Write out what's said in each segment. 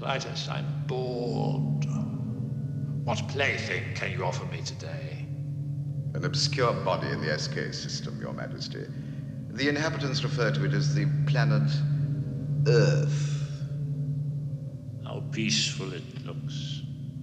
Clytus, I'm bored. What plaything can you offer me today? An obscure body in the SK system, Your Majesty. The inhabitants refer to it as the planet Earth. How peaceful it looks.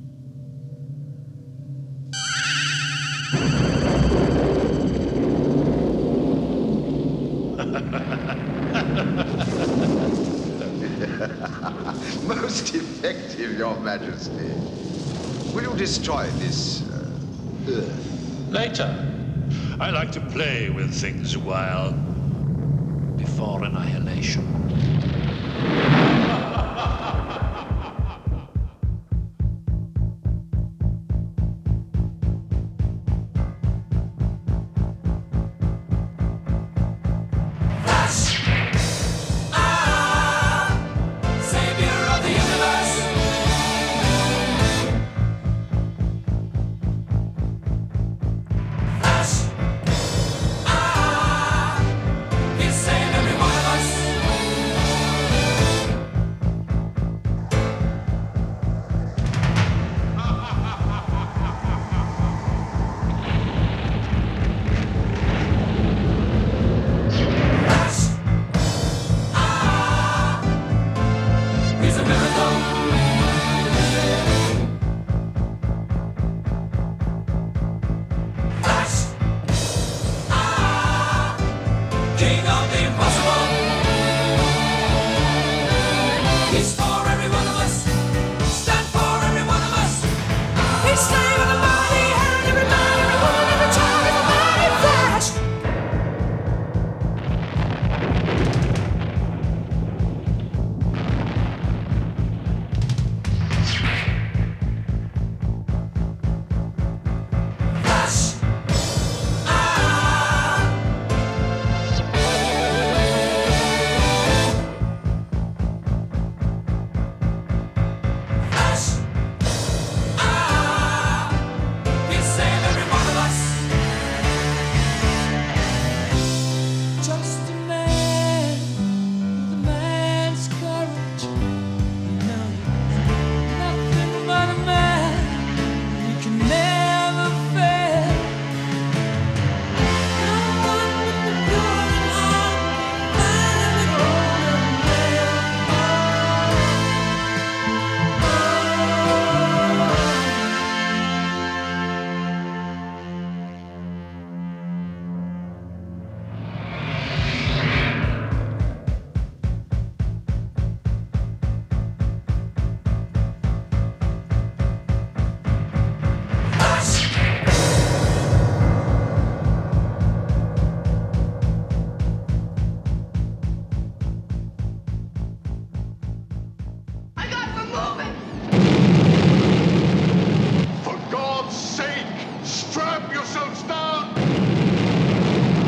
Most effective, Your Majesty. Will you destroy this Earth? Later. I like to play with things a while. Before annihilation. King of the